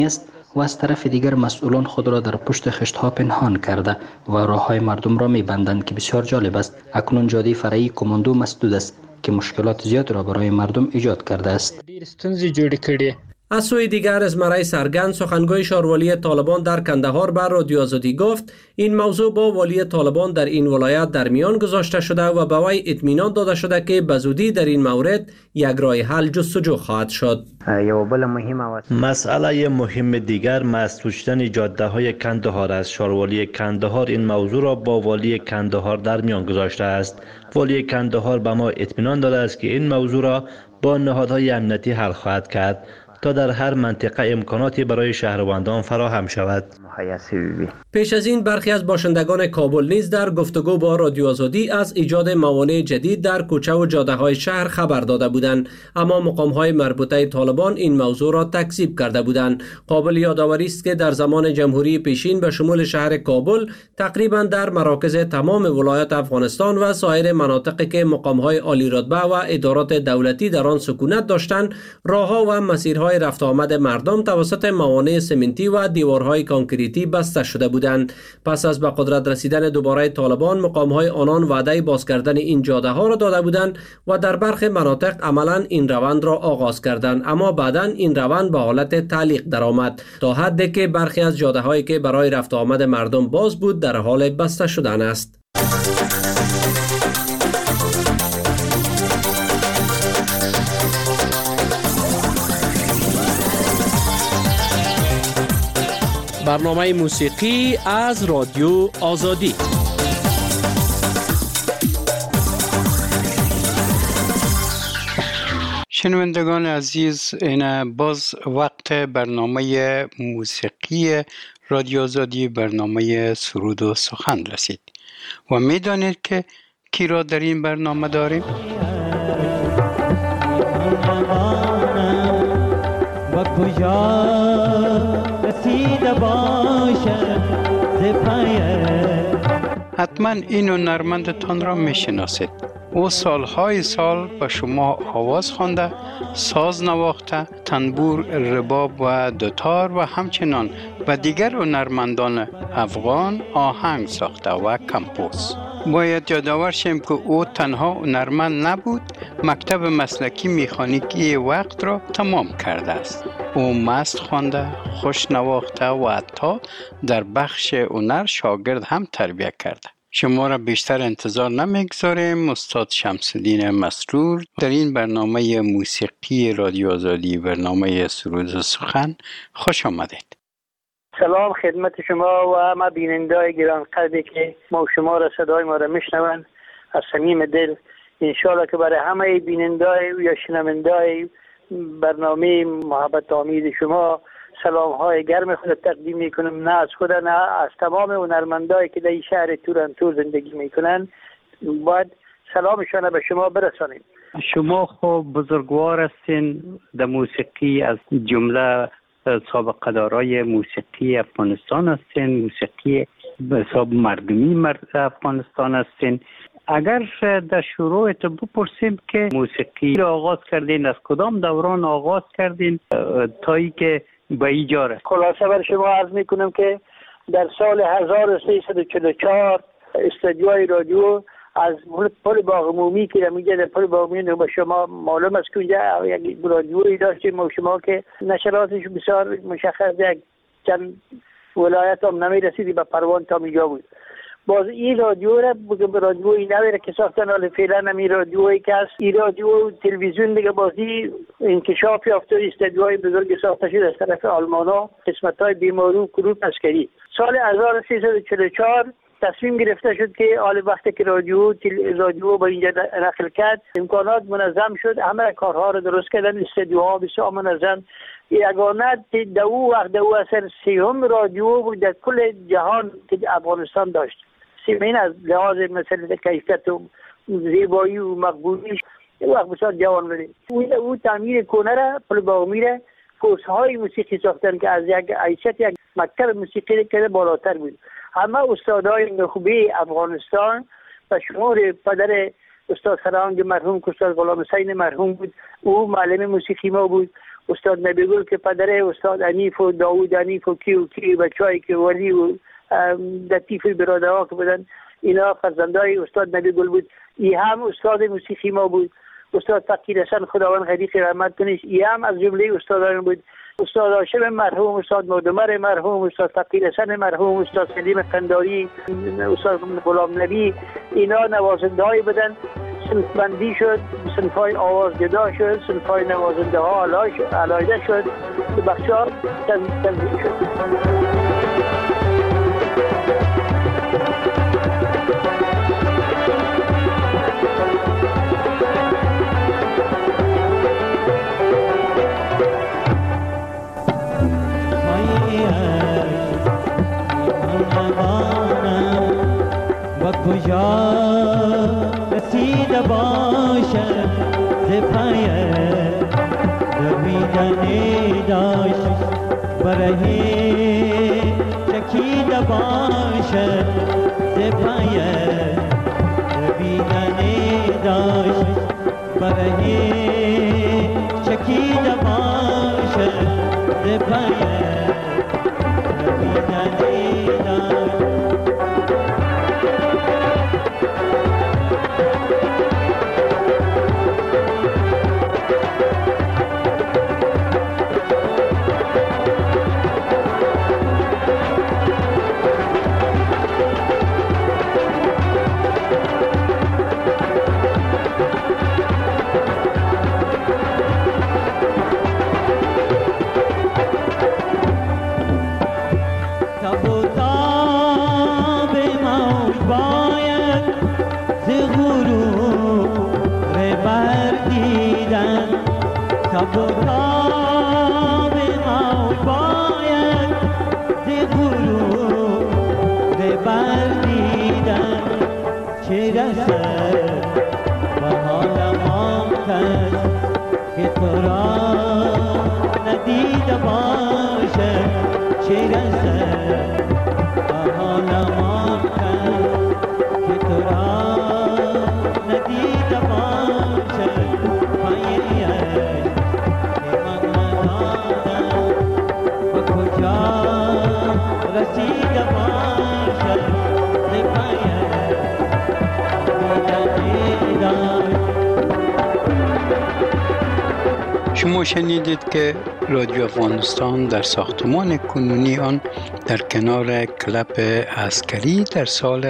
است و از طرف دیگر مسئولان خود را در پشت خشت‌ها پنهان کرده و راه‌های مردم را می‌بندند که بسیار جالب است. اکنون جاده فرعی کماندو مسدود است که مشکلات زیاد را برای مردم ایجاد کرده است. از سوی دیگر ازمرای سرگند سخنگوی شاروالی طالبان در کندهار بر رادیو آزادی گفت این موضوع با والی طالبان در این ولایت در میان گذاشته شده و به وی اطمینان داده شده که به زودی در این مورد یک راه حل جستجو خواهد شد. مسئله مهم دیگر مسدود شدن جاده های کندهار است. شاروالی کندهار این موضوع را با والی کندهار در میان گذاشته است. والی کندهار به ما اطمینان داده است که این موضوع را با نهادهای امنیتی حل خواهد کرد تا در هر منطقه امکاناتی برای شهروندان فراهم شود. پیش از این برخی از باشندگان کابل نیز در گفتگو با رادیو آزادی از ایجاد موانع جدید در کوچه و جاده های شهر خبر داده بودند، اما مقام های مربوطه طالبان این موضوع را تکذیب کرده بودند. قابل یادآوری است که در زمان جمهوری پیشین به شمول شهر کابل تقریبا در مراکز تمام ولایات افغانستان و سایر مناطقی که مقام های عالی رتبه و ادارات دولتی در آن سکونت داشتند، راهها و مسیرهای رفت آمد مردم توسط موانع سمنتی و دیوارهای کانکریتی بسته شده بودند. پس از به قدرت رسیدن دوباره طالبان، مقام‌های آنان وعده باز کردن این جاده ها را داده بودند و در برخی مناطق عملاً این روند را آغاز کردند، اما بعداً این روند به حالت تعلیق درآمد تا حدی که برخی از جاده هایی که برای رفت آمد مردم باز بود در حال بسته شدن است. برنامه موسیقی از رادیو آزادی. شنوندگان عزیز، این باز وقت برنامه موسیقی رادیو آزادی، برنامه سرود و سخن رسید و میدانید که کی را در این برنامه داریم؟ و کجا رسیده باشد حتما این هنرمندتان را میشناسید. او سالهای سال به شما آواز خوانده، ساز نواخته، تنبور، رباب و دوتار و همچنان و دیگر هنرمندان افغان آهنگ ساخته و کمپوز. باید یادآور شیم که او تنها هنرمند نبود، مکتب مسلکی مکانیکی وقت را تمام کرده است. او مست خوانده، خوش نواخته و حتی در بخش هنر شاگرد هم تربیت کرده. شما را بیشتر انتظار نمیگذاریم. استاد شمس‌الدین مسرور در این برنامه موسیقی رادیو آزادی، برنامه سرود و سخن، خوش آمدید. سلام خدمت شما و ما بینندای گران قدری که ما و شما را صدای ما را میشنوند. از صمیم دل انشالله که برای همه بینندای یا شنوندای برنامه محبت آمیز شما سلام های گرم خود تقدیم میکنم، نه از خود نه از تمام هنرمندایی که در این شهر تورنتو زندگی میکنن. باید سلامشان به شما برسانیم. شما خوب بزرگوار هستین در موسیقی، از جمله سابقه دارای موسیقی افغانستان هستین، موسیقی به حساب مردمی افغانستان هستین. اگر در شروع تو بپرسیم که موسیقی را آغاز کردین، از کدام دوران آغاز کردین تا ای که به اینجا رسید؟ خلاصه بر شما عرض میکنم که در سال 1344 استودیوی رادیو از پل باغ عمومی که میگه در پل باغ عمومی به شما معلوم است که اونجا یک رادیویی داشتیم و شما که نشراتش بسیار مشخص یک چند ولایت هم نمیرسیدی به پروان تا میجا بود. باز این رادیو را بگم رادیویی نویره که ساختن، حالا فعلا هم این رادیویی که هست، این رادیو تلویزیون دیگه بازی انکشاف یافته، استودیوهای بزرگ ساخته شد از طرف آلمانا، قسمت‌های بیماری و کروب عسکری. سال 1344 تصمیم گرفته شد که حال وقتی که رادیو با اینجا نقل کرد، امکانات منظم شد، همه کارها رو درست کردن، استودیوها بسیار منظم. یگانه دو اثر سیوم رادیو بود در کل جهان که افغانستان داشت. سیمین از لحاظ مثلا کیفیت و زیبایی و مقبولیش وقت بسیار جوان بود. او تعمیر کنه را پل باغ میره کورس‌های موسیقی ساختن که از یک حیثیت یک مکتب موسیقی که بالاتر بود. همه استادای نخبه افغانستان و شمار پدر استاد فرهنگ مرحوم، استاد غلام حسین مرحوم بود، او معلم موسیقی ما بود. استاد نبیگل که پدره استاد انیف و داوود انیف و کی بچه‌ای که ولی و لطیف برادرها که بودن، اینا فرزندای استاد نبیگل بود. ای هم استاد موسیقی ما بود. استاد فقیر حسن خداوند غریق رحمت کنه، ای هم از جمله استادان بود. استاد هاشم مرحوم، استاد مودمر مرحوم، استاد فقیر حسن مرحوم، استاد سلیم قنداری، استاد غلام نبی، اینا نوازنده های بودن. صنف بندی شد، صنف های آواز جدا شد، صنف های نوازنده ها علایده شد، بخش ها تنظیم شد. کجا رسیده باشد ز پای دویدنی داشت برهی چکیده باشد ز پای دویدنی داشت برهی چکیده باشد ز پای دویدنی داشت. شما شنیدید که رادیو افغانستان در ساختمان کنونی آن در کنار کلب عسکری در سال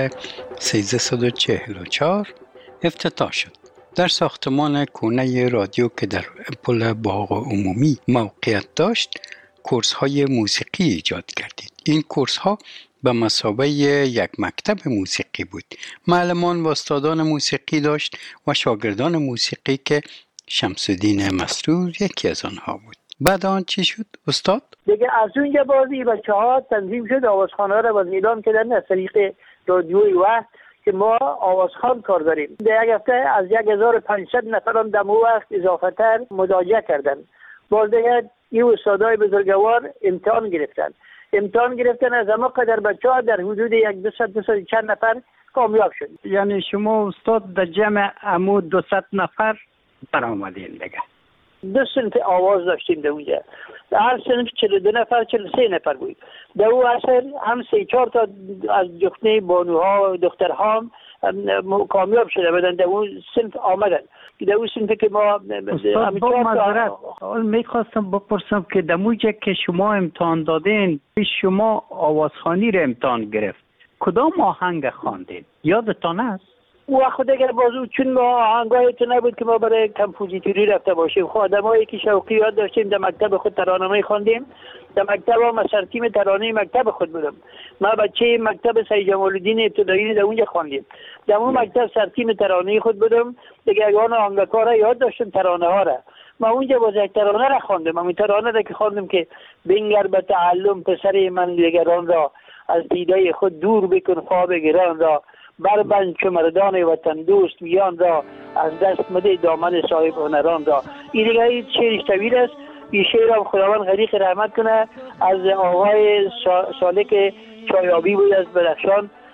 1344 افتتاح شد. در ساختمان کونه رادیو که در پل باغ عمومی موقعیت داشت، کورس های موسیقی ایجاد کردید. این کورس ها به مثابه یک مکتب موسیقی بود. معلمان و استادان موسیقی داشت و شاگردان موسیقی که شمس الدین مسرور یکی از آنها بود. بعد آن چی شد استاد؟ دیگه از اونجا بازی بچه‌ها تنظیم شد، آوازخانه را باز اعلام کردن از طریق رادیوی وقت که ما آوازخوان کار داریم. در یک هفته از 1500 نفران در وقت اضافه تر مراجعه کردن. باز دیگه این استادای بزرگوار امتحان گرفتن از اما قدر بچه‌ها در حدود 200 چند نفر کامیاب شد. یعنی شما استاد در جمع عمود 200 نفر برآمدین دیگه. 2 صنف آواز داشتیم در اونجا. هر صنف 42 نفر 43 نفر بود. در اون اصل هم 3-4 تا از جفته بانوها و دخترها هم کامیاب شده بودن، در اون صنف آمدن. در اون صنف که ما استاد با معذرت میخواستم بپرسم که در اونجا که شما امتحان دادین، شما آوازخوانی رو امتحان گرفت، کدام آهنگ خواندین؟ یادتان است؟ و خود اگر بازو چون ما آهنگای تو نبود که ما برای کمپوزیتوری رفته باشیم. آدمایی که شوقیات داشتیم در مکتب خود ترانه خواندیم. در مکتب ما ترتیب ترانه مکتب خود بودم. ما بچه مکتب سید جمال الدین ابتدایی در اونجا خواندیم. در اون مکتب ترتیب ترانه خود بودم. دیگه اگران آهنگکارا یاد داشتم ترانه ها را. ما اونجا باز یک ترانه را خواندم. همین ترانه را که خواندم که بنگر به تعلم پسر من دیگران را، از دیده خود دور بکن خواب گران را، بربند چو مردان وطن دوست میان را، از دست مده دامن صاحب هنران را. این دیگه این شعرش طویل است. این شعر هم خداوند غریق رحمت کنه از آقای سالک چایابی بود از بدخشان.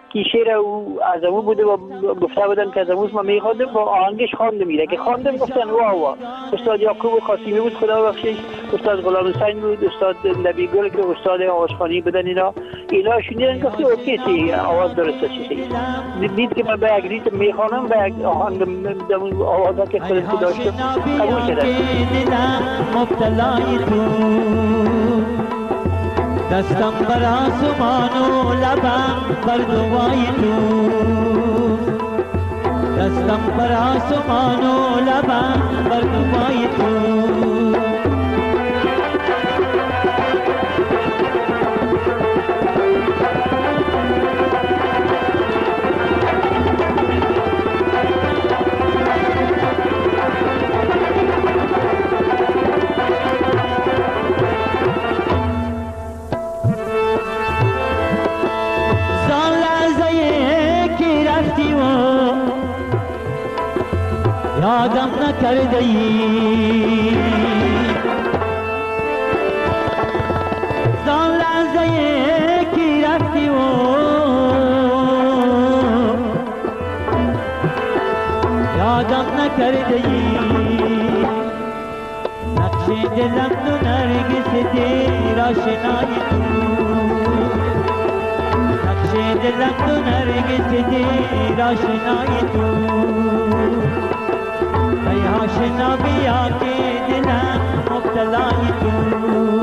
که شعر او از او بوده و گفته بودن که از اموز ما میخواندم با آهنگش خوانده میره که خواندم گفتن واه استاد یعقوب قاسمی بود خدا بخشش، استاد غلام حسین بود، استاد نبی گل که استاد آوازخوانی بودن، اینا شنیدن گفت اوکی سی آواز درسته چیزی دید که من به یک ریتم میخوانم به یک آهنگ دمون آوازا که خودم که داشتم قبول شدن. مبتلای تو دستم بر آسمان و لبم بر دوای تو، دستم بر آسمان و لبم بر دوای تو. یادم نکرده ای زان لحظه که رفتی و یادم نکرده ای نقش دلم تو نرگس دیر آشنای تو، نقش دلم تو نرگس دیر آشنای تو. آشنا بیا که دلم مبتلای تو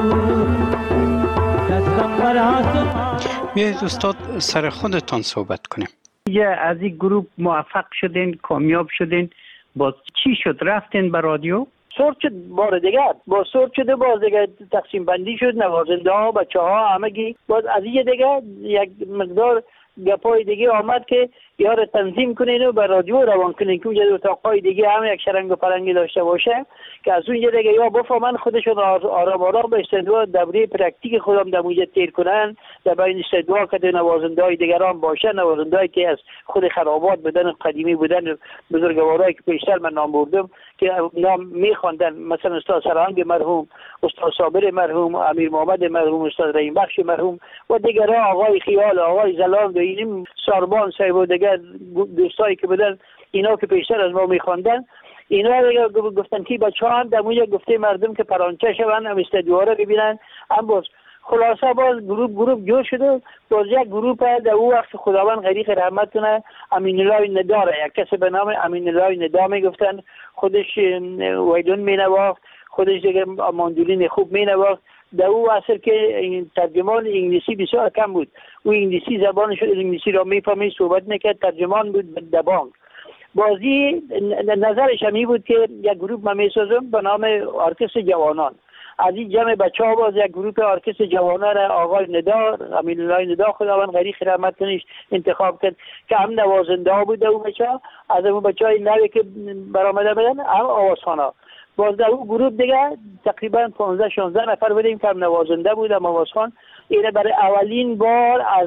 دستم بر آسمان. بیایید استاد سر خودتان صحبت کنیم. از این گروه موفق شدین، کامیاب شدین، باز چی شد؟ رفتین به رادیو؟ سورت شد بار دیگر، باز سورت شده، باز دیگر تقسیم بندی شد، نوازنده ها بچه ها همگی باز از این دیگر یک مقدار گپای دیگه آمد که یار تنظیم کنین و به رادیو روان کنین که اونجا اتاقای دیگه هم یک شرنگ و پرنگی داشته باشه که از اونجا دیگه یا بفهمن خودشون آرام آرام به استدوا دوره پرکتیک خودم در اونجا تیر کنن، در بین استدوا که نوازنده های دیگران باشه، نوازنده هایی که از خود خرابات بودن قدیمی بودن، بزرگوارایی که پیشتر من نام بردم که نام میخواندن، مثلا استاد سرهنگ مرحوم، استاد صابر مرحوم، امیر محمد مرحوم، استاد رحیم بخش مرحوم و دیگران، آقای خیال، آقای زلال و این ساربان صاحب و دیگر دوستایی که بودن، اینا که پیشتر از ما میخواندن، اینا گفتن که بچه‌ها هم در اونجا گفته مردم که پرانچه شون، هم استدیوها رو ببینن، هم باز خلاصه باز گروپ جور شده. باز یک گروپ در اون وقت خداوند غریق رحمت کنه امین الله نداره، یک کسی به نام امین الله ندا میگفتن، خودش ویدون مینواخت، خودش دیگه ماندولین خوب مینواخت. در اون اصل که ترجمان انگلیسی بسیار کم بود، او انگلیسی زبانش انگلیسی را میفهمید، صحبت میکرد، ترجمان بود در بانک. بازی نظرش همی بود که یک گروپ من میسازم به نام ارکستر جوانان. از این جمع بچه ها باز یک گروپ ارکستر جوانان را آقای ندا، امین الله ندا خداوند غریق رحمت کنه انتخاب کرد که هم نوازنده ها بود. اون بچه ها از اون بچه های نوی که برآمده بودن هم آوازخوان. باز در اون گروپ دیگه تقریبا 15-16 نفر بودیم که هم نوازنده بود هم آوازخوان. اینه برای اولین بار از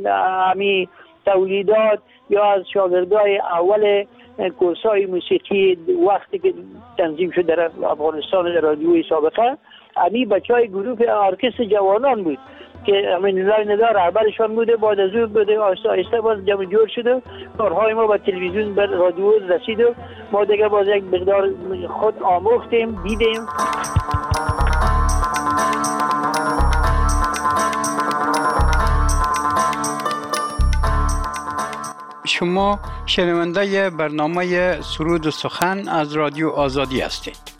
همی تولیدات یا از شاگردای اول کورسای موسیقی وقتی که تنظیم شد در افغانستان در رادیوی سابقه، همی بچه های گروه ارکستر جوانان بود که امین الله ندا رهبرشان بوده. بعد از اون بوده آهسته آهسته باز جمع جور شده، کارهای ما به تلویزیون به رادیو رسید و ما دیگه باز یک مقدار خود آموختیم، دیدیم. شما شنونده برنامه سرود و سخن از رادیو آزادی هستید.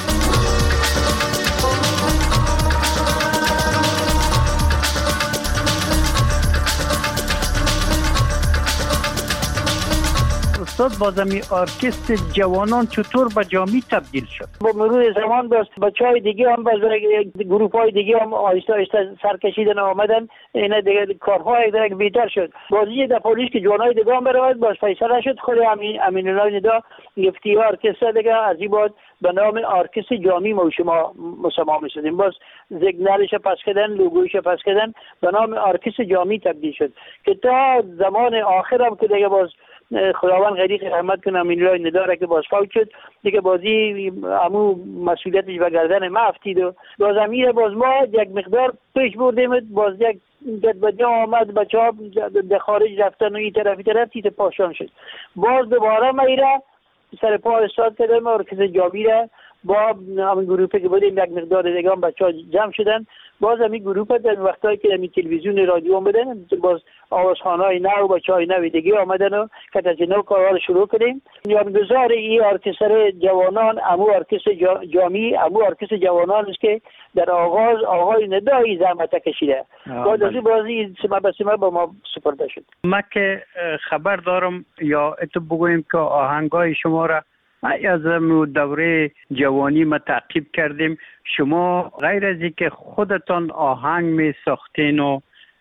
استاد بازمی ارکستر جوانان چطور به جامی تبدیل شد؟ با مرور زمان باز بچهای دیگه هم باز گروه های دیگه هم آهسته آهسته سرکشیدن آمدن، اینا دیگه کارهای دیگه بهتر شد. بازی در پولیس که جوانای دیگه هم برآمد، باز فیصله شد خود امین الله ندا گفتی ارکستر دیگه از این بعد به نام ارکستر جامی ما شما مسما می‌شدیم. باز سیگنالش پس کردن، لوگوش پس کردن، به نام ارکستر جامی تبدیل شد که تا زمان آخر هم که دیگه باز خداوند غریق رحمت کنه امین الله ندا که باز فوت شد دیگه، بازی همو مسئولیتش به گردن ما افتید و باز امیر باز ما یک مقدار پیش بردیم، باز یک گدبدی آمد، بچه ها در خارج رفتن و این طرف تیت پاشان شد. باز دوباره میره سر پا استاد کردم ارکستر جامی را با همین گروپی که بودیم یک مقدار دیگه هم بچه ها جمع شدن. باز همین گروپ در وقتایی که همین تلویزیون رادیو آمدن باز آوازخوان‌های نو و بچه‌های نو دیگه آمدن و که از نو کارها رو شروع کردیم. بنیانگذار این ارکستر جوانان امو ارکستر جامی، امو ارکستر جوانان است که در آغاز آقای ندایی زحمت کشیده. بعد از این بازی سمه به سمه با ما سپرده شد. ما که خبر دارم یا اتو بگویم که آهنگای شما را از دوره جوانی ما تعقیب کردیم. شما غیر از اینکه خودتان آهنگ می ساختین و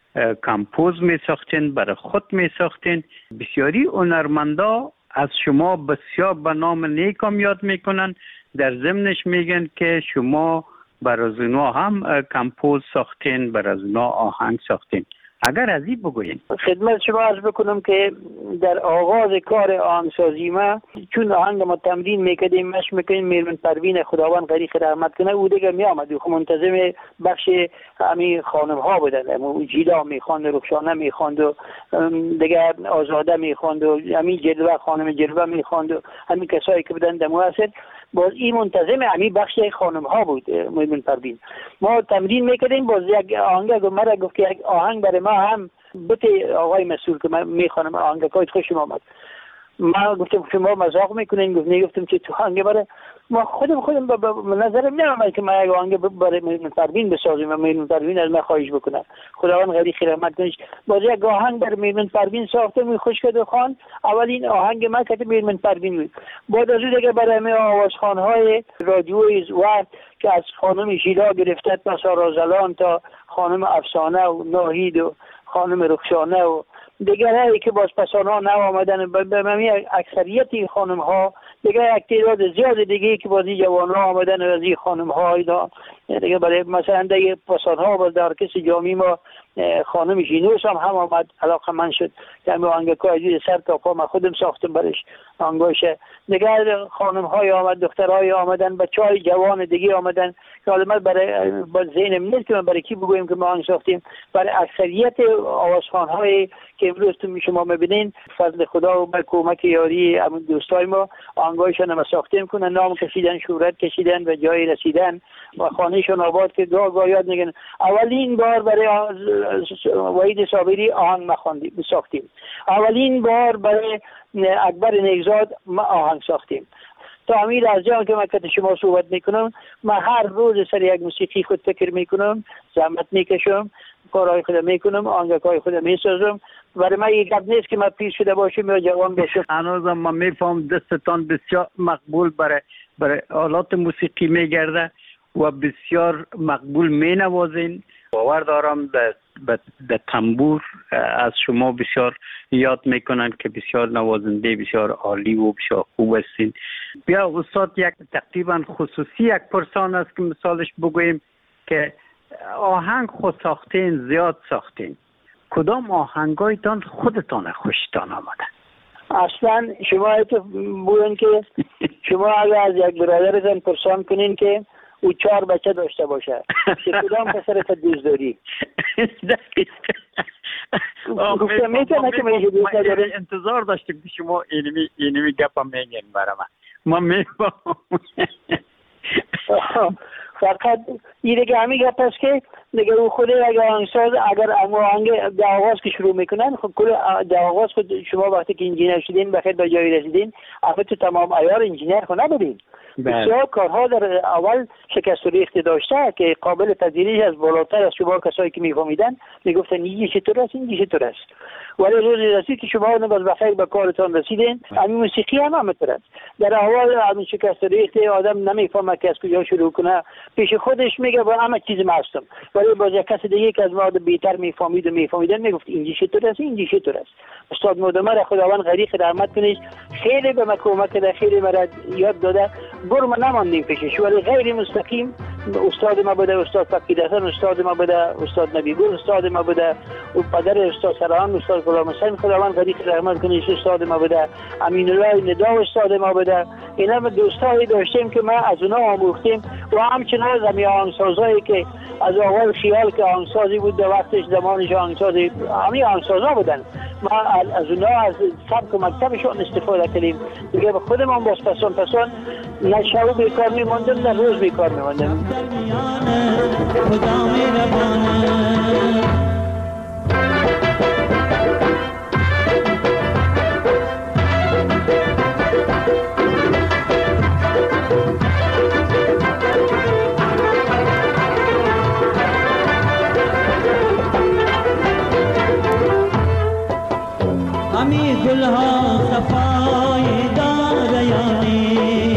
کمپوز می ساختین، برای خود می ساختین، بسیاری هنرمندا از شما بسیار به نام نیکم یاد میکنن. در ضمنش میگن که شما برای اونا هم کمپوز ساختین، برای اونا آهنگ ساختین. اگر از این بگوین. خدمت شما عرض بکنم که در آغاز کار آهنگسازی ما چون آهنگ ما تمرین میکردیم مشق میکنیم، میرمن پروین خداوند غریق رحمت کنه او دیگه میامد و منتظم بخش همین خانم ها بودن، جیلا میخواند، رخشانه میخواند و دیگه آزاده میخواند و همین جلوه خانم جلوه میخواند و همین کسایی که بودن دمو اثر. باز این منتظم همین بخش خانم ها بود. میرمن پروین ما تمرین میکردیم. باز یک آهنگ مرا گفت که یک آهنگ برای ما هم بته آقای مسئول که من میخوانم آهنگ که خوشم آمد. ما گفتم شما مذاق میکنین؟ گفتم که تو آهنگ برای ما خودم به نظرم نمیاد که ما یک آهنگ برای میرمن پروین بسازیم و میرمن پروین از من خواهش بکنه. خداوند غریق رحمت کنه. باز یک آهنگ برای میرمن پروین ساختم خوش کرد خوان. اولین آهنگ ما که میرمن پروین بود. بعد از اون دیگه برای همه آوازخوان‌های رادیوی وقت که از خانم ژیلا گرفته تا سارازلان تا خانم افسانه و ناهید و خانم رخشانه و دیگرایی که باز پسانا نو آمدن، به معنی اکثریت خانم ها دیگه یک تعداد زیاد دیگه که بازی جوان ها آمدن و از این خانم ها اینا دیگه برای مثلا دیگه پسان ها باز در ارکستر جامی ما خانم ژینوس هم آمد، علاقه من شد که همه آهنگای سر تا پا من خودم ساختم برش آهنگاشه. دیگه خانم های آمد، دخترهای آمدن، بچهای جوان دیگه آمدن که حالا من برای ذهنم نیست که من برای کی بگویم که ما آهنگ ساختیم. برای اکثریت آوازخوان های که امروز شما میبینین فضل خدا و با کمک یاری همون دوستای ما آهنگایشون هم ساختیم کنن، نام کشیدن، شهرت کشیدن و جای رسیدن و خانهشون آباد که گاه یاد میگن. اولین بار برای وحید صابری آهنگ ساختیم. اولین بار برای اکبر نیکزاد ما آهنگ ساختیم. تا امیر از جان که من که شما صحبت میکنم، من هر روز سر یک موسیقی خود فکر میکنم، زحمت میکشم، کارهای خودم میکنم، آهنگای خودم میسازم. برای من یک گپ نیست که من پیر شده باشم یا جوان باشم. هنوزم من میفهم دستتان بسیار مقبول برای آلات موسیقی میگرده و بسیار مقبول مینوازین. باور دارم در تنبور از شما بسیار یاد میکنن که بسیار نوازنده بسیار عالی و بسیار خوب هستین. بیا استاد یک تقریبا خصوصی یک پرسان است که مثالش بگوییم که آهنگ خود ساختین، زیاد ساختین، کدام آهنگایتان خودتان خوشتان آمده؟ اصلا شما تو بگوین که شما اگر از یک برادرتان پرسان کنین که او 4 بچه داشته باشه که کدام پسرت دوست داری؟ گفتم میتونه که من انتظار داشتیم که شما اینمی گپا میگین برای من میفهم. فقط این دیگه همین گپ است که دیگه او خود اگر آهنگساز اگر آهنگ در آغاز که شروع میکنن، خب کل در آغاز خود شما وقتی که انجینر شدین بخیر به جایی رسیدین، اما تو تمام عیار انجینر خود نبودین. بسیار کارها در اول شکست و ریخت داشته که قابل پذیریش از بالاتر از شما کسایی که میفهمیدن میگفتن این چطور است، این چطور است. ولی روزی رسید که شما باز بخیر به کارتان رسیدین. همین موسیقی هم همینطور است. در اول همین شکست و ریخت آدم نمیفهمه که از کجا شروع کنه، پیش خودش میگه با همه چیز هستم. ولی باز یک کس دیگه که از ما بیشتر میفهمید و میفهمیدن میگفت این چطور است، این چطور است. استاد مدمر خداوند غریق رحمت کنه خیلی به من کمک کرده، خیلی مرا یاد داده. برم نماندیم پیشش، ولی غیر مستقیم استاد ما بوده استاد فقیدحسن، استاد ما بوده استاد نبیگل، استاد ما بوده و پدر استاد سران، استاد غلام حسین خداوند غریق رحمت کنه استاد ما بوده، امین الله ندا استاد ما بوده. اینا دوستایی داشتیم که ما از اونا آموختیم و همچنان زمین آهنگسازایی که از اول خیال که آهنگسازی بود در وقتش زمانش آهنگسازی همین آهنگسازا بودن، ما از اونا از سبک و مکتبشون استفاده کردیم دیگه. به خودمان باز پسان نه شب بیکار میماندم نه روز بیکار میماندم. همی گلها صفای داریانی،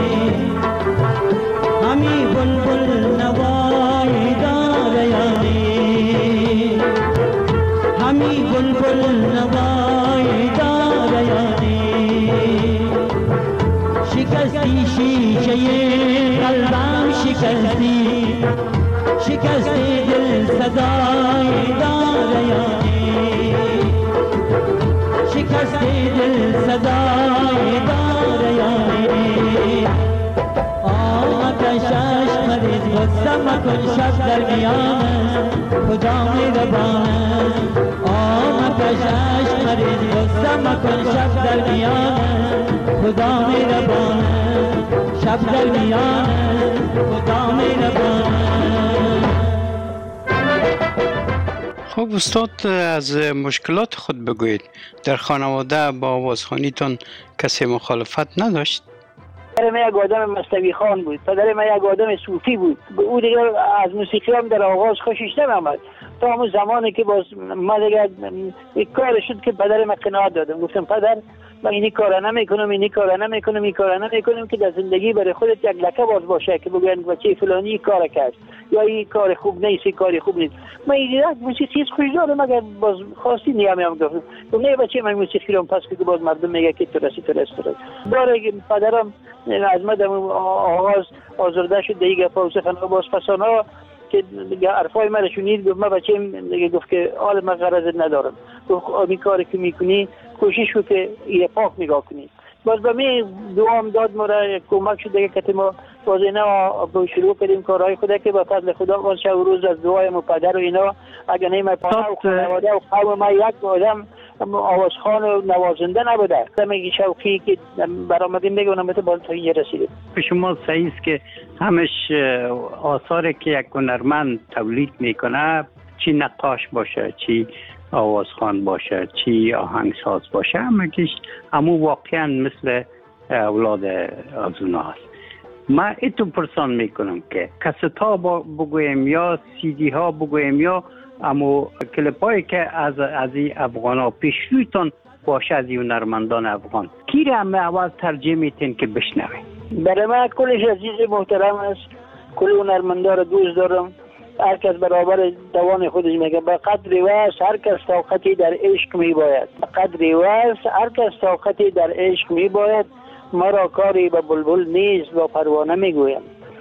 همی بلبل نوای داریانی، همی بلبل نوای داریانی. شکستی شیشه قلبم شکستی، شکستی دل صدای داریانی، شکستی دل صدای داریانی. آتش عشق مریض غصه مکن شب در میانه خدا مهربانه. آتش عشق مریض غصه مکن شب در میانه خدا مهربانه. شب در میانه خدا مهربانه. خب استاد از مشکلات خود بگویید. در خانواده با آوازخوانیتون کسی مخالفت نداشت؟ پدر من یک آدم مصطفی خان بود، پدر من یک آدم صوفی بود. او دیگه از موسیقی هم در آغاز خوشش نمی‌آمد تا همون زمانی که باز ما دیگه یک کار شد که پدر من قناعت دادم. گفتم پدر من اینی کار نمیکنم که در زندگی برای خودت یک لکه باشه که بگوین بچه فلانی کار کرد یا این کار خوب نیست، کاری خوب نیست. من یک موسیقی خوش دارم مگر باز خواستی نیام گفتم نه بچه من موسیقی رو پس که باز مردم میگه که تو رسی. داره پدرم از من در آغاز آزرده شد دیگه پاوسه خانه باز پسانا که حرفای من شنید. گفت من بچه‌م دیگه گفت که حال من غرض ندارم. گفت این کاری که میکنی کوشش کن که یه پاک نگاه کنی. باز به می دوام داد مرا کمک شد دیگه که ما باز اینا شروع کردیم کارهای خدا که با فضل خدا باز شب و روز از دعای ما پدر و اینا اگه نه ما پدر و خانواده و قوم ما یک آدم آوازخوان و نوازنده نبوده. میگه شوقی که برآمدیم بگم نمیته باز تا اینجا رسیدیم. شما صحیح است که همش آثاری که یک هنرمند تولید میکنه، چی نقاش باشه، چی آوازخوان باشه، چی آهنگساز باشه، همو واقعا مثل اولاد از اونا هست. ما ایتو پرسان میکنم که کست ها بگویم یا سی دی ها بگویم یا امو کلیپ هایی که از این افغان ها پیشرویتون باشه از این هنرمندان افغان کی را همه اول ترجیح میتین که بشنوه؟ برای من کلش عزیز محترم است، کل هنرمندا را دوست دارم. هر کس برابر توان خودش میگه. به قدر وس هر کس طاقتی در عشق میباید. به قدر وس هر کس طاقتی در عشق میباید. ما را کاری به بلبل نیست با پروانه میگویم.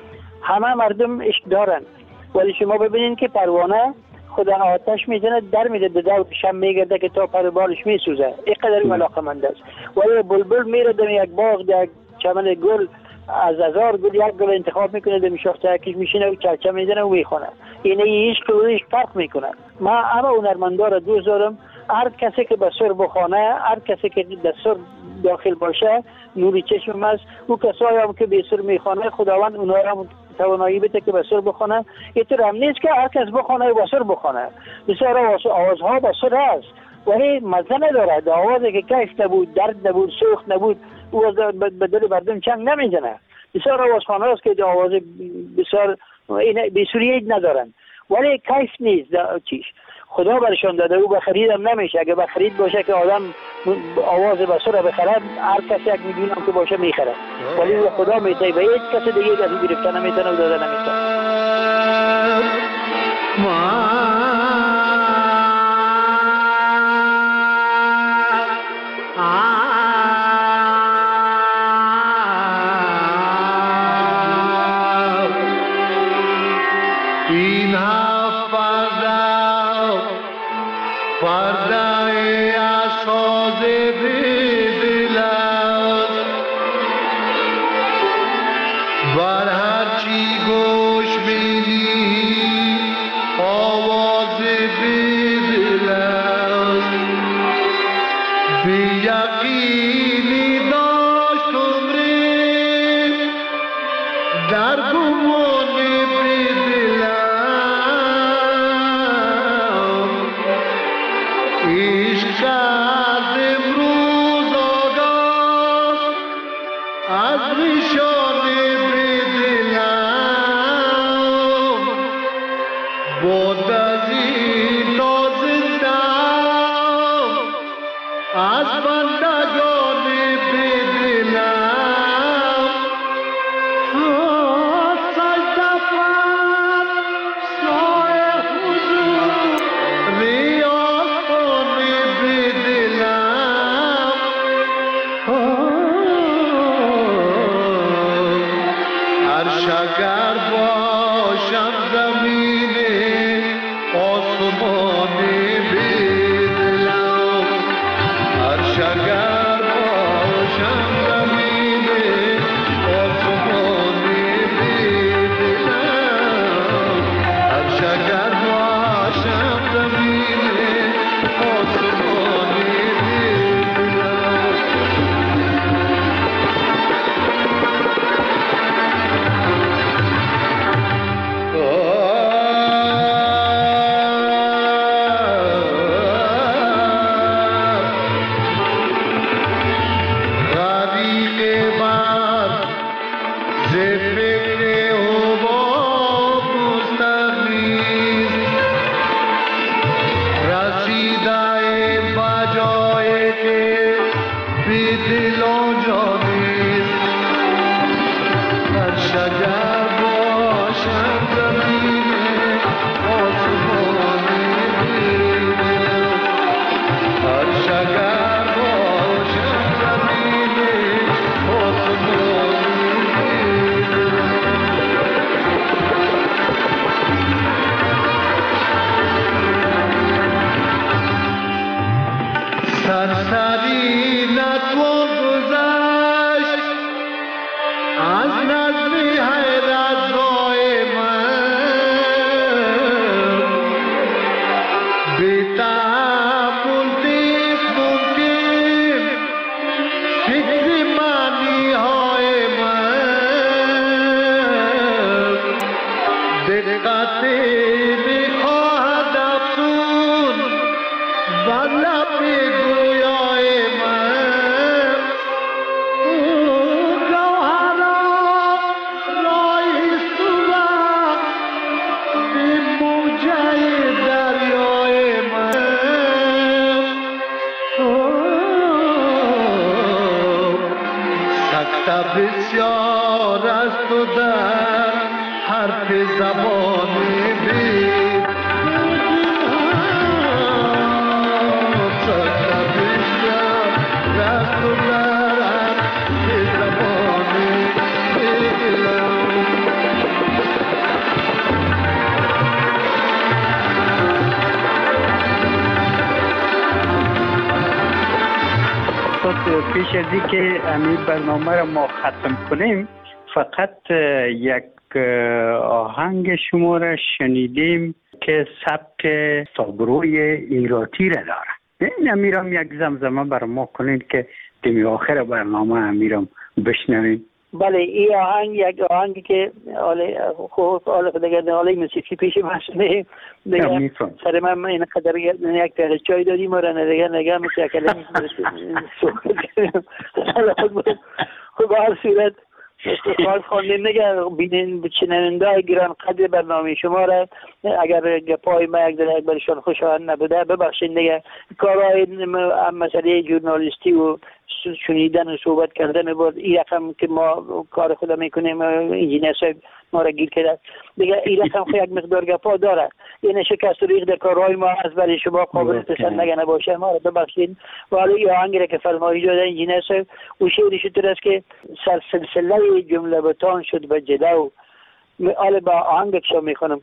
همه مردم عشق دارن ولی شما ببینید که پروانه خدا آتش میزنه در میده به دور شم میگرده که تا پر بالش میسوزه. اینقدر علاقمند است. ولی بلبل میره در یک باغ در چمن گل از هزار گل یک گل انتخاب میکنه در شاخه یکیش میشینه و چرچه میزنه و میخونه. اینه عشق و عشق فرق میکنه. ما همه هنرمندا را دوست دارم. هر کسی که به سر بخونه، هر کسی که در سر داخل باشه نوری چشم است. او کسایی هم که به سر میخونه خداوند اونها را توانایی بده که به سر بخونه. اینطور هم نیست که هر کس بخونه و به سر بخونه. بسیار آوازها به سر است ولی مزه نداره. در آوازی که کیف نبود، درد نبود، سوخت نبود او به دل مردم چنگ نمیزنه. بسیار آوازخوان‌ها است که آواز بسیار بی‌سوریت ندارن ولی کیف نیست. چیش خدا برشان داده او به خرید هم نمیشه. اگه به خرید باشه که آدم آواز بسر بخرد هر کسی 1 میلیون هم که باشه میخره ولی خدا میته به هیچ کسی دیگه از او گرفته نمیتونه و داده نمیتونه. یقینی داشت عمری در گمان بدلم عشق از امروز آگاه از نشان بدلم بود از این نازندم از بندگان بدلم سجده پر سای حضور ریاض کن بدلم عرش اگر باشم زمین آسمان بدلم عرش اگر باشم زمین آسمان بدلم عرش اگر باشم زمین آسمان غریق بر ز فکر حباب مستغنیست رسیده بجای که بی دل آنجا نیست هر شگر باشم زمین آسمان بدلم هر شگر باشم زمین آسمان سرسری نتوان گذشت از نظم حیرت رای من بی تأمل نیست ممکن فکر معنی های من دقتی میخواهد افزون بر لب گویای من گوهرا رایست و به موجه دریای من سکته بسیار است و در حرف زبان بید سکته بسیار است و در حرف زبان بدلم پیش از اینکه این برنامه را ما ختم کنیم فقط یک آهنگ شما را شنیدیم که سبک سابروی ایراتی را داره. این امیرم یک زمزمه بر ما کنید که دمی آخر برنامه امیرم بشنویم. بله این آهنگ یک آهنگی که حالا دیگه حالا موسیقی پیش مسئله دیگه سر من این قدر یک تقل چای دادیم و دیگه نگه مثل کلمی خب هر صورت استقبال خواندیم نگه بینین چننده های گران قدر برنامه شما را اگر گپای ما یک در برشان خوشایند نبوده ببخشید نگه کارهای مسئله ژورنالیستی و شنیدن و صحبت کردن بود این رقم که ما کار خود میکنیم انجینیر صاحب ما را گیر کرده دیگه این رقم خود یک مقدار گپا داره یعنی شکست و ریخ در کارهای ما از برای شما قابل پسند نگه نباشه ما را ببخشید و حالا این آهنگی را که فرمایی داده انجینیر صاحب او شعرش طور است که سلسله جمله بتان شد به جلو حالا با آهنگ اکشا میخونم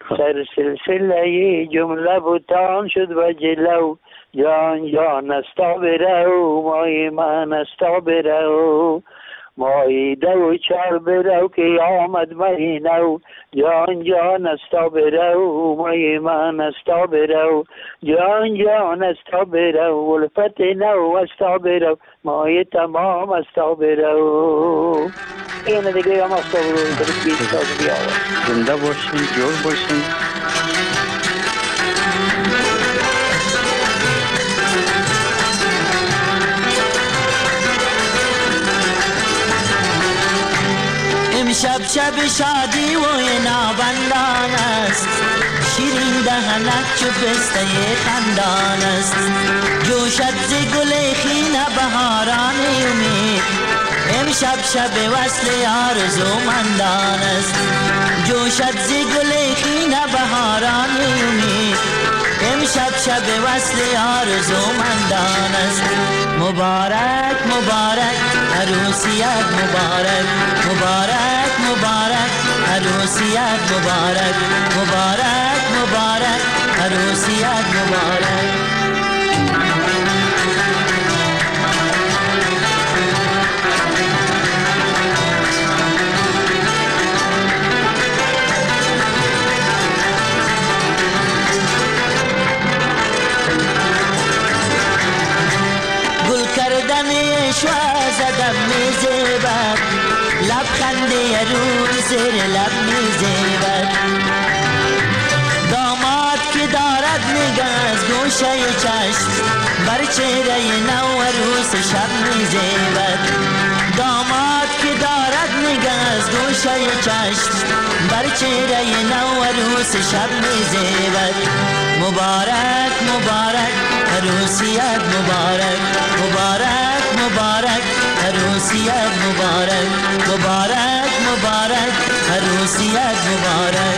سلسله جمله بتان شد به جلو جان جان استا برو مای من استا برو مایده و چار برو که آمد مهی نو جان جان استا برو مای من استا برو جان جان استا برو ولفت نو استا برو مای تمام استا برو اینه دیگه هم استا برو زنده باشین جور باشین. امشب شب شادی و نابندان است، شیرین دهنک چو پسته خندان است، جوشد ز گل خیل بهاران امید، امشب شب وصل آرزومندان است، جوشد ز گل خیل بهاران امید، امشب شب وصل آرزومندان است. مبارک مبارک عروسیت مبارک، مبارک مبارک عروسیت مبارک، مبارک مبارک عروسیت مبارک. زدم میزبد لبخنده روی زیر لب میزبد، داماد که دارد نگاه از گوشه چشم بر چهره نو عروس شب میزبد، داماد که دارد نگاه از گوشه چشم بر چهره نو عروس شب میزبد. مبارک مبارک عروسیت مبارک، مبارک مبارک عروسیت مبارک، مبارک مبارک عروسیت مبارک.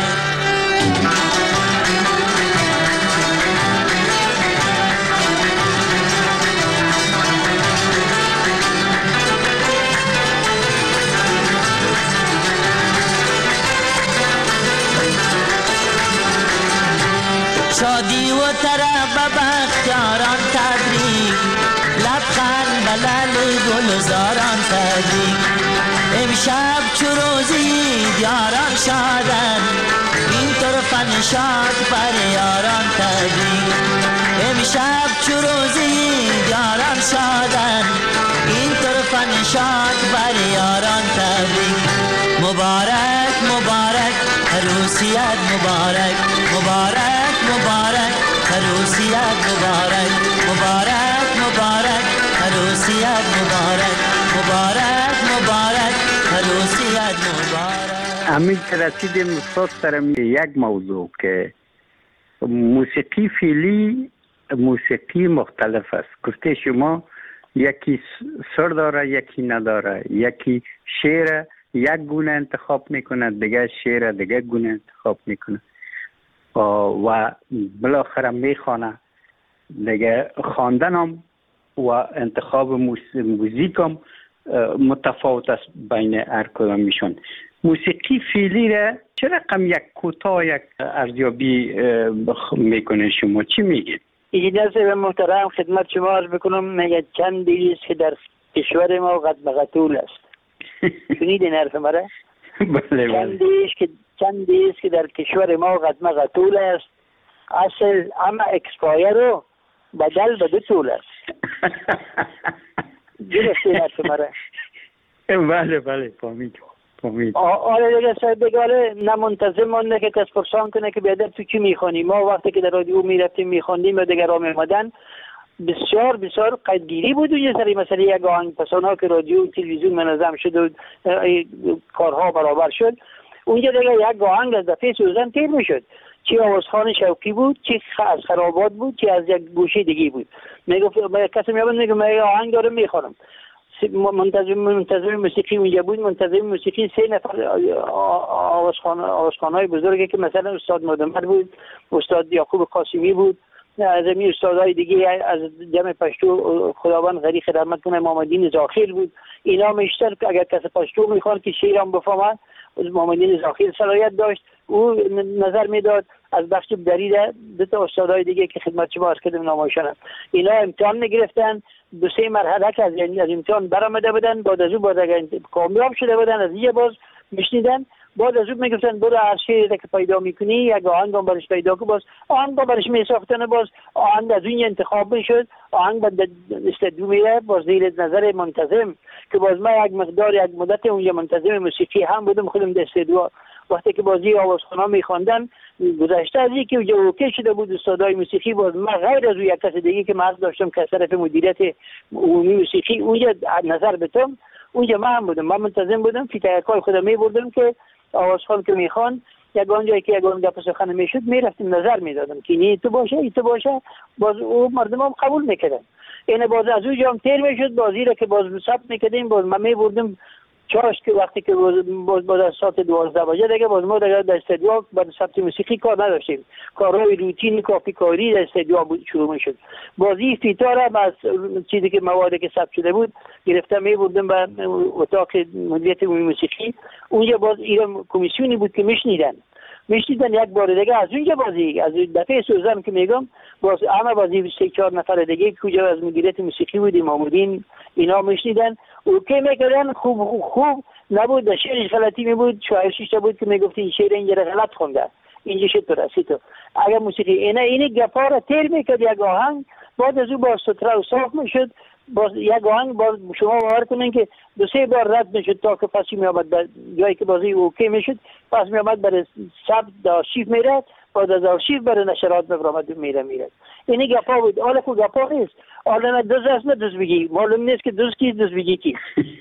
شادی و طرب بختیاران تبریک، لبخند بلل گلزاران تبریک، امشب چو روزی دیاران شادن، این طرف نشاط بر یاران تبریک، امشب چو روزی دیاران شادن، این طرف نشاط بر یاران تبریک. مبارک مبارک عروسیت مبارک، مبارک مبارک عروسیت مبارک، مبارک مبارک عروسیت مبارک، مبارک مبارک عروسیت مبارک. همین که رسیدیم استاد سرم یک موضوع که موسیقی فعلی موسیقی مختلف است. گفته شما یکی سر داره یکی نداره، یکی شعر یک گونه انتخاب میکنه، دیگه شعر دیگه گونه انتخاب میکنه و بالاخره میخوانه دیگه. خواندن هم و انتخاب موزیک هم متفاوت است بین هر کدامشون. موسیقی فعلی را چه رقم یک کوتاه یک ارزیابی میکنه شما؟ چی میگید؟ اجازه محترم خدمت شما عرض بکنم. میگه چندی است که در کشور ما قد بغتول است. شنیدین حرف مرا؟ بله بله. چندی است که در کشور ما قد بغتول است، اصل اما اکسپایر رو بدل به دو طول است. درسته حرف مرا؟ بله بله فهمیدم. آره دیگه صاحب دیگه نه منتظر مانده که کس پرسان کنه که بیادر تو چی میخوانی. ما وقتی که در رادیو میرفتیم میخوندیم و دیگه را میمدن بسیار بسیار قدگیری بود و یه سری مثلا یک آهنگ پسانها که رادیو و تلویزیون منظم شد و کارها برابر شد، اونجا دیگه یک آهنگ از دفعه سوزن تیر میشد، چی آوازخان شوقی بود، چی از خرابات بود، چی از یک گوشه دیگه بود. میگفت کسی میابند میگه من آهنگ دارم میخوانم. منتظر موسیقی اونجا بود. منتظر موسیقی 3 نفر آوازخوان‌های بزرگی که مثلا استاد مدمر بود، استاد یعقوب قاسمی بود، از این استادهای دیگه از جمع پشتو خداوند غریق رحمت کنه محمدین زاخر بود اینا بیشتر اگر کسی پشتو میخوان که شیرم بفهمه، محمدین زاخیل صلاحیت داشت، او نظر میداد. از بخش دریده دو تا استادای دیگه که خدمت شما عرض کردم نمایشانم، اینا امتحان میگرفتن، 2-3 مرحله که از امتحان برآمده بودن، بعد از او باز اگر کامیاب شده بودن از یه باز میشنیدن، بعد از او میگفتن برو هر شعری که پیدا میکنی یک آهنگ هم برش پیدا کن، باز آهنگ برش میساختن، باز آهنگ از اون انتخاب میشد، آهنگ بعد استدیو میره باز زیر نظر منتظم که باز ما یک مدت اونجا منتظم موسیقی هم بودم خودم در استدیو. وقتی که بازی آوازخوان‌ها میخواندن گذشته از اینکه اونجا اوکی شده بود استادای موسیقی، باز من غیر از یک کس دیگه که من داشتم که از طرف مدیریت عمومی موسیقی اونجا نظر بدم، اونجا من هم بودم، من منتظم بودم که تکای خودم میبردم که آوازخوان که میخوان یگان جایی که یگان گپ سخن میشد میرفتیم نظر میدادم که این تو باشه، باز او مردم هم قبول میکردن. این باز از اونجا هم تیر میشد، بازی را که باز ثبت میکردیم، باز من میبردم چاش که وقتی که باز از ساعت 12 بجه دیگه باز ما دیگه در استدیو بعد ثبت موسیقی کار نداشتیم، کارهای روتینی کافی کاری در استدیو شروع میشد. بازی فیتار هم از چیزی که موادی که ثبت شده بود گرفتم میبردم به اتاق مدیریت موسیقی، اونجا باز ایران کمیسیونی بود که میشنیدن یک بار دیگه از اونجا بازی از دفعه سوزن که میگم باز همه بازی 3-4 نفر دیگه کجا از مدیریت موسیقی بودیم محمودین اینا میشنیدن اوکی میکردن، خوب نبود، شعرش غلطی می بود، شاعرش بود که میگفت این شعر اینجا غلط خونده، اینجا چطور است تو اگر موسیقی این گپا را تیر میکرد یک آهنگ، بعد از او باز ستره و صاف میشد، باز یک آهنگ باز شما باور کنین که 2-3 بار رد میشد تا که پس می آمد در جایی که بازی اوکی میشد، پس می آمد برای ثبت آرشیو میرد، بعد از آرشیو برای نشرات میرد. این گپا بود. حالا که گپا نیست، حالا نه دوز است نه دوز بگی، معلوم نیست که دوز کی دوز بگی کی.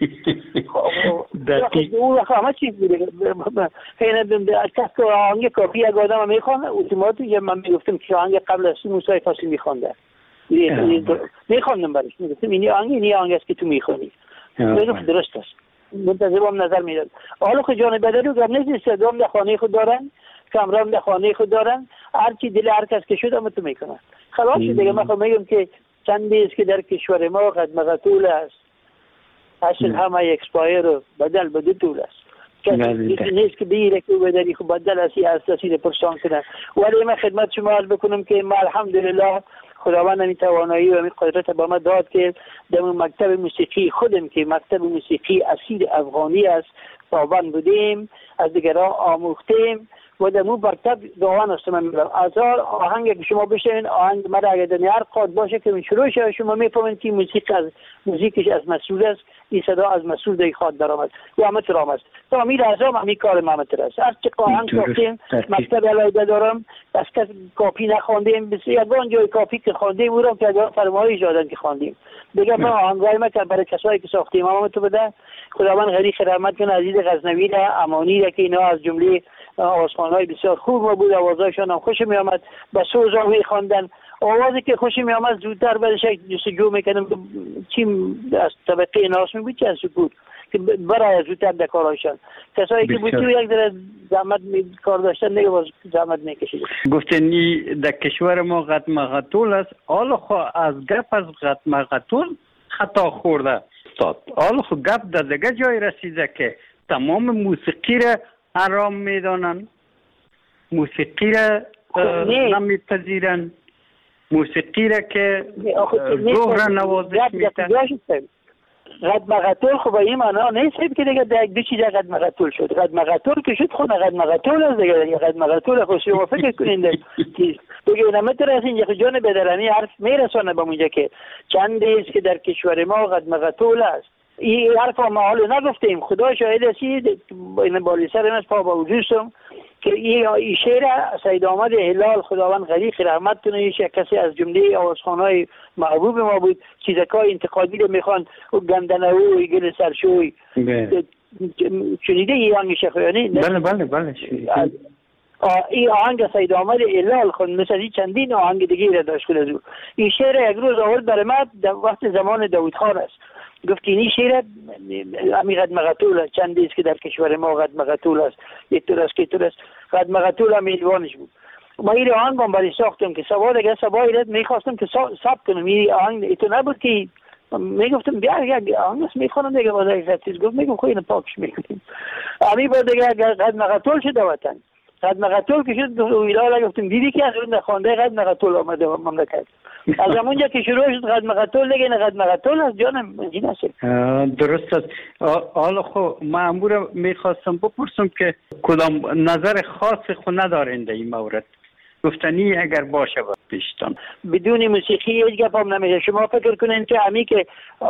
او همه چیز بوده. خیلی کس که آهنگ کافی یک آدم میخوانه اتوماتیک من میگفتم که آهنگ قبل از موسی فاصلی میخوانده، میخواندم برش، میگفتم این آهنگ است که تو میخوانی، میگفت درست است، منتظرم نظر میداد. حالا که جان بدرو گر نیست استادام در خانه خود دارن، کامرام در خانه خود دارن، هر چی دل هر کس که شد هم تو میکنن. خلاص دیگه من میگم که چندی است که در کشور ما قد مقتول است، اصل همه اکسپایر و بدل به دو طول است، کسی نیست که بگیره که بدلی خب بدل اسی پرسان کنه. ولی من خدمت شما عرض بکنم که ما الحمدلله خداوند این توانایی و این قدرت با ما داد که در مکتب موسیقی خودم که مکتب موسیقی اصیل افغانی است پابند بودیم، از دیگران آموختیم و در مو برکت دعوان است. من میگم هزار آهنگ که شما بشنوین، آهنگ مرا اگر در هر قاد باشه که شروع شه شما میفهمین که موزیکش از مسئول است، این صدا از مسئول در خود درآمد یا مترام است. تا امیر اعظم همین کار محمد است. هر چه آهنگ ساختیم مکتب علاوه دارم، از کس کاپی نخواندیم، بسیار جای کاپی که خواندیم او را که اگر فرمایش دادن که خواندیم دیگه. ما آهنگای ما که برای کسایی که ساختیم ما تو بده، خداوند غریق رحمت کنه عزیز غزنوی را، امانی را که اینا از جمله آوازخوان‌های بسیار خوب بود، آوازهایشان هم خوش می آمد، با سوز هم می‌خواندن، آوازی که خوش می آمد زودتر برش جستجو می‌کردم چی از طبقه ناس می بود چه از بود که برای زودتر در کارهایشان. کسایی که بود که یک ذره زحمت کار داشتن دیگه باز زحمت می‌کشید. گفتنی در کشور ما قد مقتول است، حالا خو از گپ از قد مقتول خطا خورده استاد، حالا خو گپ در دیگه جای رسیده که تمام موسیقی را حرام میدانن، موسیقی را نمیپذیرن، موسیقی را که روح را نوازش میتن. قد مقتول خب این معنا نیست که دیگه در دو چیز قد مقتول شد. قد مقتول که شد خود قد مقتول است دیگه. قد مقتول خود شما فکر کنین دیگه نمیتونه از اینجا جان بدرانی حرف میرسونه به اونجا که چند است که در کشور ما قد مقتول است. این حرف ما حالا نگفتیم، خدا شاهد است، این بالی سر از پا با وجودم که این شعر سید احمد هلال خداوند غریق رحمت کنه، یک کسی از جمله آوازخوان‌های محبوب ما بود، چیزکای انتقادی رو میخوان و گندنه‌وی گل سرشوی شنیده این آهنگ شخیانی؟ بله این آهنگ سید احمد هلال خود مثل چندین آهنگ دیگه را داشت خود از او. این شعر یک روز آورد برای ما وقت زمان داوود خان است، گفت این شعر همی قد مقتول است، چند است که در کشور ما قد مقتول است، یک طور است که طور است، قد مقتول هم ایلوانش بود. ما این آهنگ هم برای ساختم که سوال اگر سوایی رد میخواستم که ثبت کنم. این آهنگ ایتو نبود که میگفتم بیا یک آنس میخوانم دیگه باز یک چیز گفت میگم خو اینو پاکش میکنیم. امی بعد دیگه قد مقتول شد وطن، قد مقتول که شد ویلا گفتم دیدی که از اون خوانده قد مقتول آمده مملکت. از همونجا که شروع شد قد مقتول دیگه نه قد مقتول از جانم این است. درست است. حالا خو مأمور میخواستم بپرسم که کدام نظر خاص خو ندارین در این مورد گفتنی اگر باشه پیشتان؟ بدون موسیقی هیچ گپ هم نمیشه. شما فکر کنین که امی که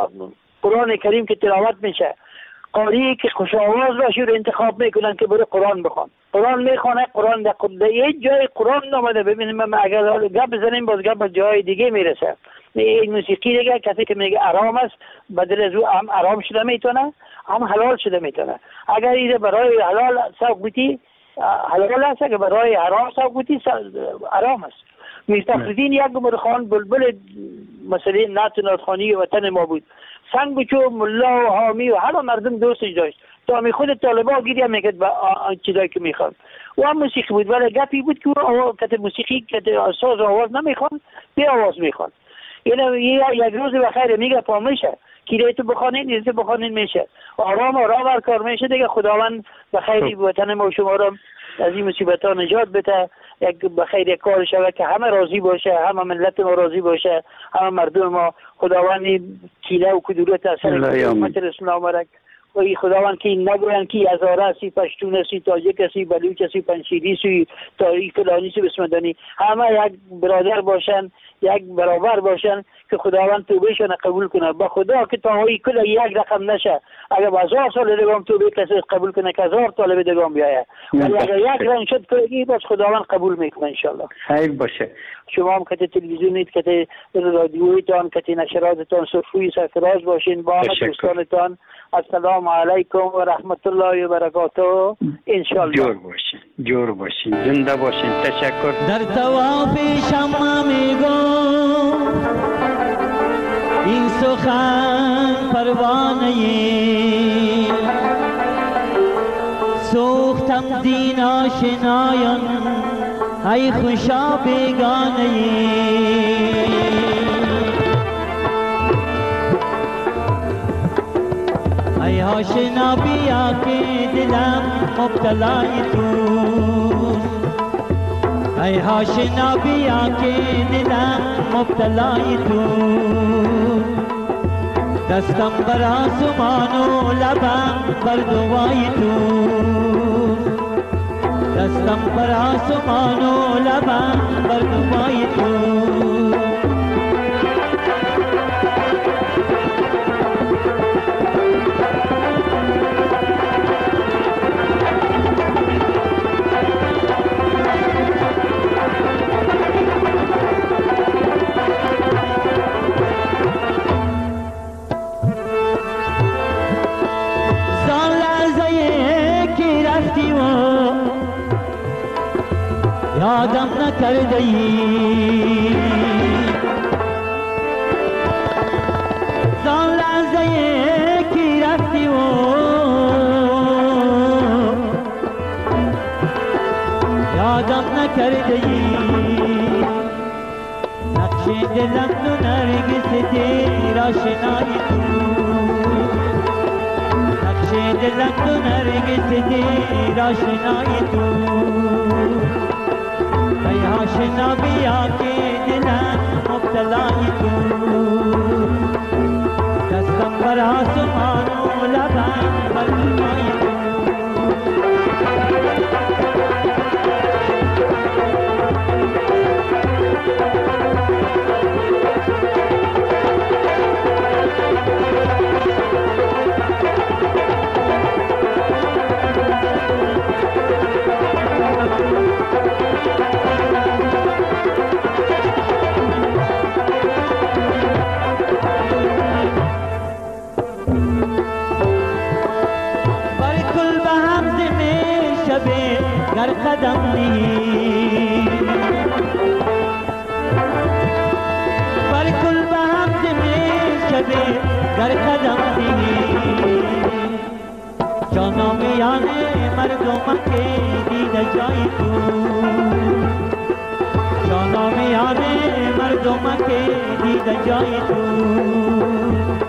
قرآن کریم که تلاوت میشه قاری که خوش آواز باشه رو انتخاب میکنن که بره قرآن بخوان. قرآن میخونه، قرآن در یک جای قرآن نامده. ببینیم ما اگر گپ بزنیم باز گپ جای دیگه میرسه. این موسیقی دیگه کسی که میگه آرام است بدل از او هم آرام شده میتونه هم حلال شده میتونه. اگر ایده برای حلال سوق بودی حلال است، اگر برای حرام سوق بودی آرام است. میرفخرالدین یک عمر خان بلبل مسئله ناتخوانی وطن ما بود. سنگچو ملا و حامی و همه مردم دوستش داشت تا می خود طالبا گیری میکرد با چیزایی که میخواد. و هم موسیقی بود ولی گپی بود که کت موسیقی کت ساز آواز نمیخوان بی آواز میخوان. یعنی یک روز بخیر میگه پا میشه که تو بخوانین نیزه بخوانین میشه آرام هر کار میشه دیگه. خداوند بخیری وطن ما شما را از این مصیبت ها نجات بده. یک بخیر یک کار شده که همه راضی باشه، همه ملت ما راضی باشه، همه مردم ما. خداوند کیله و کدورت اثر امت اسلام را و خداوند که نگوین که هزاره هستی، پشتون هستی، تاجک هستی، بلوچ هستی، پنشیری هستی، تاریک فلانی هستی، بسمدانی، همه یک برادر باشن، یک برابر باشن که خداوند توبهشان قبول کنه. با خدا که تاهایی کل یک رقم نشه. اگر با 1000 سال دگام توبه کسی قبول کنه که 1000 طالب دگام بیایه، ولی اگر یک رنگ شد کنگی باز خداوند قبول میکنه انشالله. خیر باشه. شما هم که تلویزیونیت که رادیویتان که نشراتتان صفوی سرفراز باشین. با دوستانتان السلام علیکم و رحمت الله و برکاته انشالله. جور باشین زنده باشین. تشکر. در طواف شمع میگم این سخن پروانه سوختم دین آشنایان ای خوشا بیگانه ای آشنا بیا که دلم مبتلای توست ای آشنا بیا که دلم مبتلای توست دستم بر آسمان و لبم بر دوای توست دستم بر آسمان و لبم بر دوای توست یادم نکرده ای زان لحظه کی رفتی و یادم نکرده ای نقش دلم تو نرگس دیر آشنای تو نقش دلم تو نرگس دیر آشنای تو ای آشنا بیا که دلم مبتلای تو دستم بر آسمان و لبم بر دوای تو گر قدم نی بر کل به هم زمین شبه گر قدم نی جانا میانه مردم که دیده جای تو جانا میانه مردم که دیده جای تو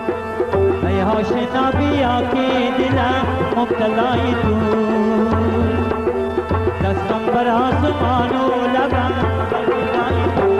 آشنا بیا که دلم مبتلای تو دستم بر آسمان و لبم بلای تو